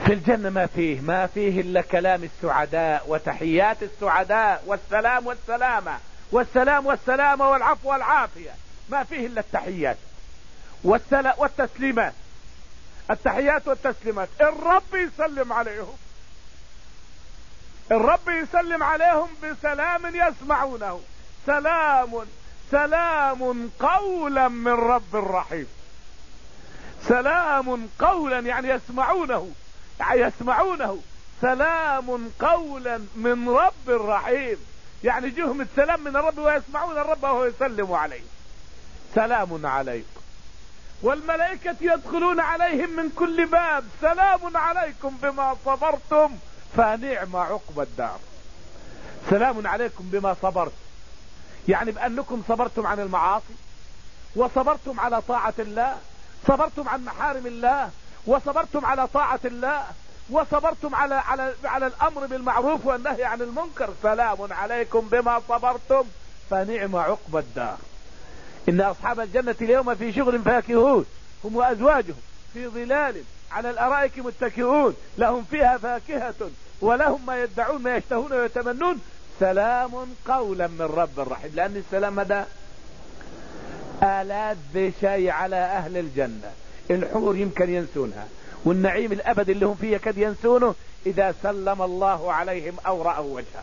في الجنة ما فيه إلا كلام السعداء وتحيات السعداء والسلام والسلامة والسلام والسلامة والعفو والعافية. ما فيه إلا التحيات والتسليمات. التحيات والتسليمات. الرب يسلم عليهم، الرب يسلم عليهم بسلام يسمعونه. سلام قولا من رب رحيم. سلام قولا يعني يسمعونه. سلام قولا من رب رحيم يعني جهم السلام من الرب ويسمعون الرب وهو يسلم عليه. سلام عليكم. والملائكة يدخلون عليهم من كل باب. سلام عليكم بما صبرتم فنعم عقبى الدار. سلام عليكم بما صبرتم يعني بأنكم صبرتم عن المعاصي، وصبرتم على طاعة الله، صبرتم عن محارم الله، وصبرتم على طاعة الله، وصبرتم على الأمر بالمعروف والنهي عن المنكر. سلام عليكم بما صبرتم فنعم عقبى الدار. إن أصحاب الجنة اليوم في شغل فاكهون هم وأزواجهم في ظلال على الأرائك متكئون لهم فيها فاكهة ولهم ما يدعون ما يشتهون ويتمنون. سلام قولا من رب رحيم. لأن السلام ده ألذ شيء على أهل الجنة. الحور يمكن ينسونها، والنعيم الأبد اللي هم فيه يكاد ينسونه إذا سلم الله عليهم أو رأوا وجهه.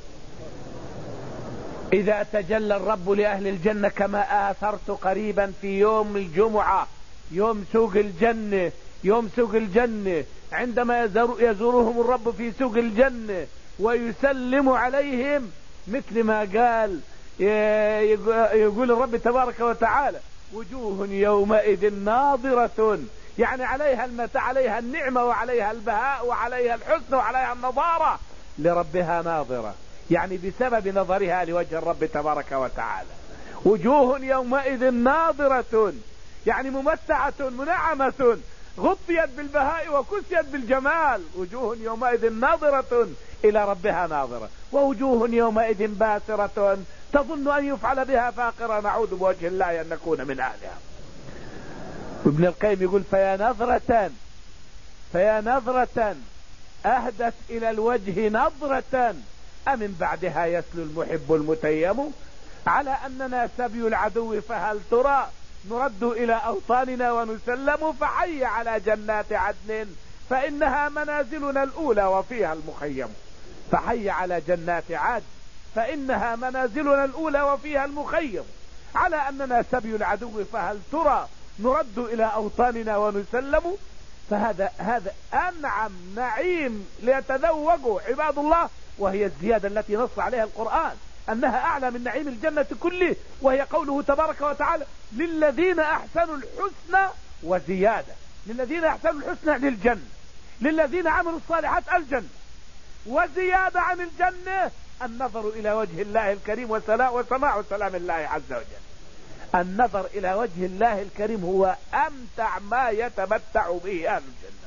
إذا تجلى الرب لأهل الجنة كما آثرت قريبا في يوم الجمعة، يوم سوق الجنة عندما يزورهم الرب في سوق الجنة ويسلم عليهم مثل ما قال يقول الرب تبارك وتعالى: وجوه يومئذ ناظرة، يعني عليها المتاع، عليها النعمة وعليها البهاء وعليها الحسن وعليها النضارة، لربها ناظرة، يعني بسبب نظرها لوجه الرب تبارك وتعالى. وجوه يومئذ ناظرة يعني ممتعة منعمة، غطيت بالبهاء وكسيت بالجمال. وجوه يومئذ ناظرة إلى ربها ناظرة. ووجوه يومئذ باسرة تظن أن يفعل بها فاقرة، نعوذ بوجه الله أن نكون من أهلها. وابن القيم يقول: فيا نظرة أهدت إلى الوجه نظرة أمن بعدها يسلو المحب المتيم، على أننا سبي العدو فهل ترى نرد إلى أوطاننا ونسلم، فحي على جنات عدن فإنها منازلنا الأولى وفيها المخيم. فحي على جنات عدن فإنها منازلنا الأولى وفيها المخيم، على أننا سبي العدو فهل ترى نرد إلى أوطاننا ونسلم. فهذا أنعم نعيم ليتذوقوا عباد الله، وهي الزيادة التي نص عليها القرآن أنها أعلى من نعيم الجنة كله، وهي قوله تبارك وتعالى: للذين أحسنوا الحسنى وزيادة. للذين أحسنوا الحسنى للجنة، للذين عملوا الصالحات الجنة، وزيادة عن الجنة النظر إلى وجه الله الكريم وسماع سلام الله عز وجل. النظر إلى وجه الله الكريم هو أمتع ما يتمتع به أهل الجنة.